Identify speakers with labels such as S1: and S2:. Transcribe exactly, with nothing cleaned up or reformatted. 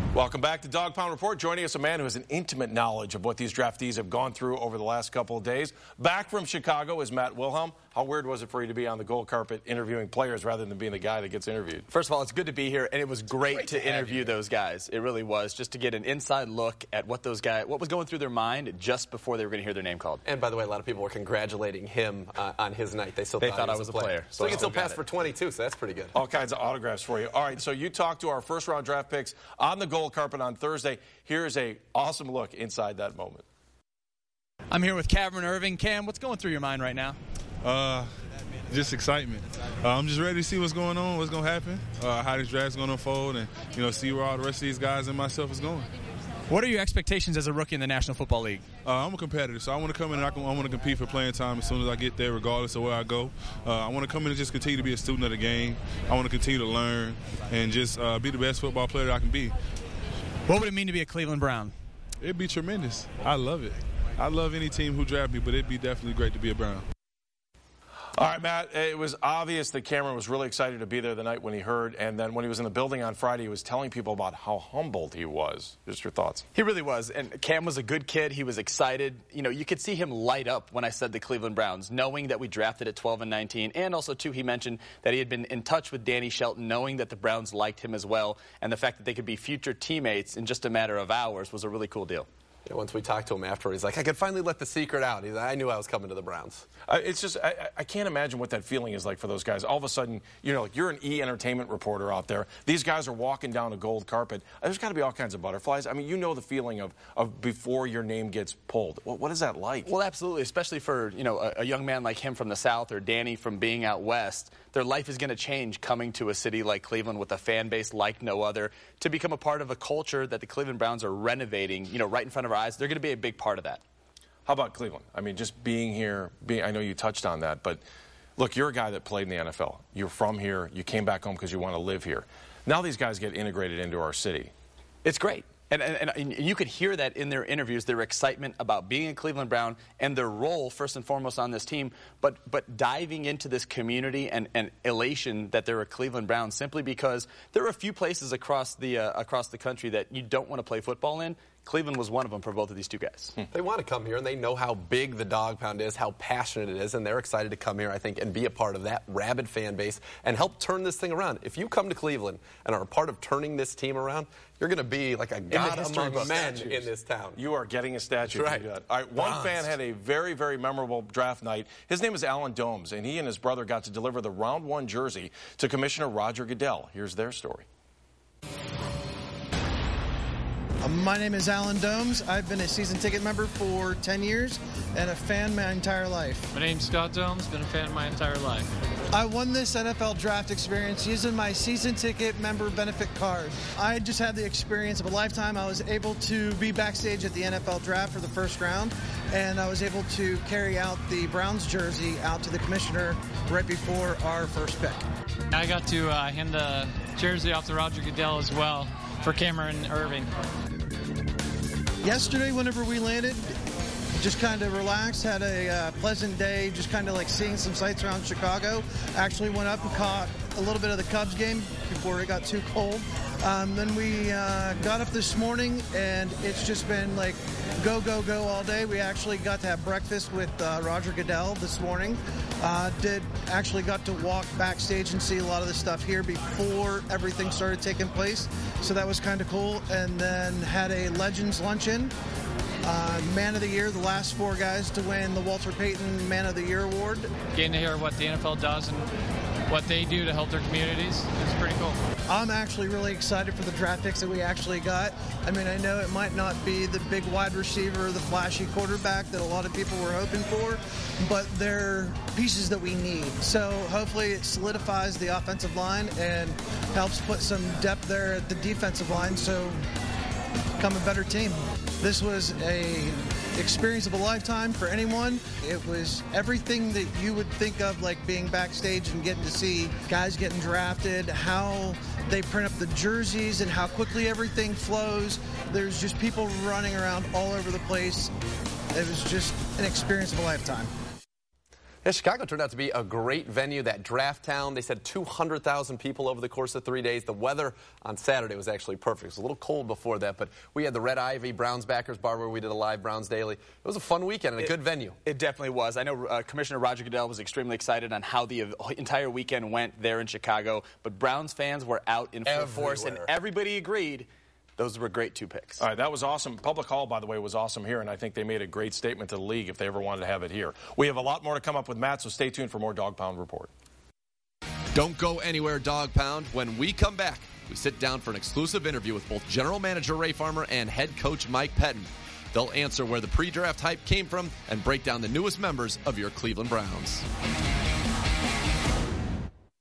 S1: Welcome back to Dog Pound Report. Joining us a man who has an intimate knowledge of what these draftees have gone through over the last couple of days. Back from Chicago is Matt Wilhelm. How weird was it for you to be on the gold carpet interviewing players rather than being the guy that gets interviewed?
S2: First of all, it's good to be here, and it was great,
S1: great
S2: to,
S1: to
S2: interview
S1: you.
S2: those guys. It really was, just to get an inside look at what those guys, what was going through their mind just before they were going to hear their name called.
S3: And by the way, a lot of people were congratulating him uh, on his night. They still
S2: they
S3: thought,
S2: thought
S3: he
S2: I
S3: was,
S2: was
S3: a player.
S2: player.
S3: So
S2: So
S3: he can still
S2: I got
S3: pass
S2: it.
S3: for twenty-two, so that's pretty good.
S1: All kinds of autographs for you. All right, so you talked to our first round draft picks on the gold carpet on Thursday. Here's a awesome look inside that moment.
S4: I'm here with Cameron Erving. Cam, what's going through your mind right now?
S5: Uh, just excitement. Uh, I'm just ready to see what's going on, what's going to happen, uh, how this draft's going to unfold, and, you know, see where all the rest of these guys and myself is going.
S4: What are your expectations as a rookie in the National Football League?
S5: Uh, I'm a competitor, so I want to come in and I, can, I want to compete for playing time as soon as I get there, regardless of where I go. Uh, I want to come in and just continue to be a student of the game. I want to continue to learn and just uh, be the best football player that I can be.
S4: What would it mean to be a Cleveland Brown?
S5: It'd be tremendous. I love it. I love any team who draft me, but it'd be definitely great to be a Brown.
S1: All right, Matt, it was obvious that Cameron was really excited to be there the night when he heard, and then when he was in the building on Friday, he was telling people about how humbled he was. Just your thoughts.
S2: He really was, and Cam was a good kid. He was excited. You know, you could see him light up when I said the Cleveland Browns, knowing that we drafted at twelve and nineteen, and also, too, he mentioned that he had been in touch with Danny Shelton, knowing that the Browns liked him as well, and the fact that they could be future teammates in just a matter of hours was a really cool deal.
S3: Yeah, once we talked to him after, he's like, I could finally let the secret out. He's like, I knew I was coming to the Browns.
S1: Uh, it's just, I, I can't imagine what that feeling is like for those guys. All of a sudden, you know, like you're an E! Entertainment reporter out there. These guys are walking down a gold carpet. There's got to be all kinds of butterflies. I mean, you know the feeling of, of before your name gets pulled. What, what is that like?
S2: Well, absolutely, especially for, you know, a, a young man like him from the South or Danny from being out west. Their life is going to change coming to a city like Cleveland with a fan base like no other to become a part of a culture that the Cleveland Browns are renovating, you know, right in front of our eyes. They're going to be a big part of that.
S1: How about Cleveland? I mean, just being here, being, I know you touched on that, but look, you're a guy that played in the N F L. You're from here. You came back home because you want to live here. Now these guys get integrated into our city.
S2: It's great. And, and, and you could hear that in their interviews, their excitement about being a Cleveland Brown and their role, first and foremost, on this team, but but diving into this community and, and elation that they're a Cleveland Brown simply because there are a few places across the, uh, across the country that you don't want to play football in. Cleveland was one of them for both of these two guys.
S3: Hmm. They want to come here, and they know how big the Dog Pound is, how passionate it is, and they're excited to come here, I think, and be a part of that rabid fan base and help turn this thing around. If you come to Cleveland and are a part of turning this team around, you're going to be like a god among men in this town.
S1: You are getting a statue.
S3: That's right.
S1: To do that. All right, one
S3: Bronzed.
S1: fan had a very, very memorable draft night. His name is Alan Domes, and he and his brother got to deliver the round one jersey to Commissioner Roger Goodell. Here's their story.
S6: My name is Alan Domes. I've been a season ticket member for ten years and a fan my entire life.
S7: My name's Scott Domes, been a fan my entire life.
S6: I won this N F L draft experience using my season ticket member benefit card. I just had the experience of a lifetime. I was able to be backstage at the N F L draft for the first round, and I was able to carry out the Browns jersey out to the commissioner right before our first pick.
S7: I got to uh, hand the jersey off to Roger Goodell as well for Cameron Erving.
S6: Yesterday, whenever we landed, just kind of relaxed, had a uh, pleasant day, just kind of like seeing some sights around Chicago. Actually went up and caught a little bit of the Cubs game before it got too cold. Um, then we uh, got up this morning, and it's just been like go, go, go all day. We actually got to have breakfast with uh, Roger Goodell this morning. Uh, did actually got to walk backstage and see a lot of the stuff here before everything started taking place. So that was kind of cool. And then had a Legends luncheon. Uh, Man of the Year, the last four guys to win the Walter Payton Man of the Year award.
S7: Getting to hear what the N F L does and what they do to help their communities, it's pretty cool.
S6: I'm actually really excited for the draft picks that we actually got. I mean, I know it might not be the big wide receiver or the flashy quarterback that a lot of people were hoping for, but they're pieces that we need. So hopefully it solidifies the offensive line and helps put some depth there at the defensive line so become a better team. This was a experience of a lifetime for anyone. It was everything that you would think of, like being backstage and getting to see guys getting drafted, how they print up the jerseys and how quickly everything flows. There's just people running around all over the place. It was just an experience of a lifetime.
S3: Yeah, Chicago turned out to be a great venue, that draft town. They said two hundred thousand people over the course of three days. The weather on Saturday was actually perfect. It was a little cold before that, but we had the Red Ivy Browns Backers Bar where we did a live Browns Daily. It was a fun weekend and a
S2: it,
S3: good venue.
S2: It definitely was. I know uh, Commissioner Roger Goodell was extremely excited on how the entire weekend went there in Chicago, but Browns fans were out in full force, and everybody agreed those were great two picks.
S1: All right, that was awesome. Public Hall, by the way, was awesome here, and I think they made a great statement to the league if they ever wanted to have it here. We have a lot more to come up with Matt, so stay tuned for more Dog Pound Report.
S8: Don't go anywhere, Dog Pound. When we come back, we sit down for an exclusive interview with both General Manager Ray Farmer and Head Coach Mike Pettin. They'll answer where the pre-draft hype came from and break down the newest members of your Cleveland Browns.